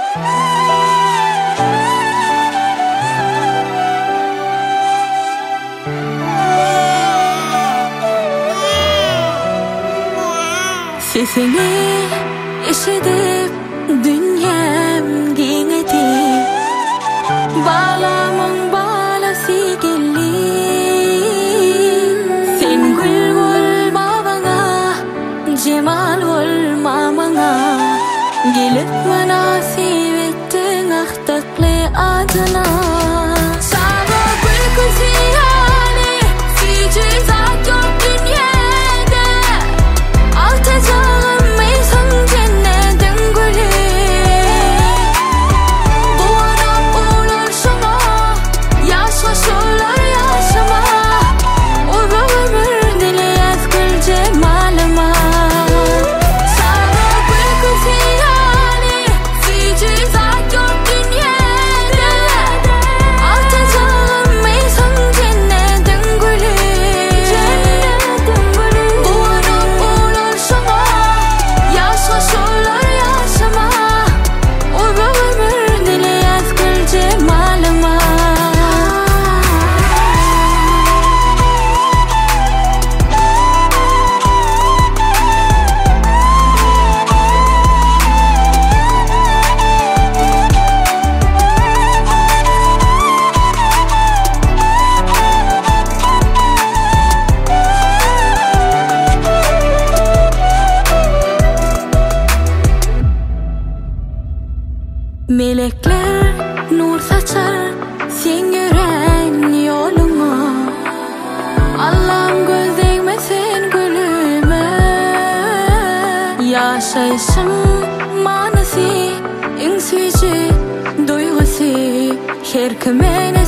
Sesini işitip dünyam giňedi. Bağlamın bağlası geldi. Sen gül olma bana, cemal olma bana. Gelip münasip ettin ahtaklı adına. Sana gül kızıyane, sici zat yok dünyada. Altacağım meysan cennetin gülü. Doğanap olur şuna, yaşa şolar yaşama. Urba ömür dileyaz gül cemalama. Sana gül kızıyane, sici zat yok dünyada. Altacağım meysan cennetin gülü. Doğanap olur şuna, yaşa şolar yaşama. Urba ömür dileyaz gül cemalama. Melekler nur saçar sen yürän yoluma. Allah'ım göz değmesin gülüme. Yaşayışın manası, en süyücü duygusu her kime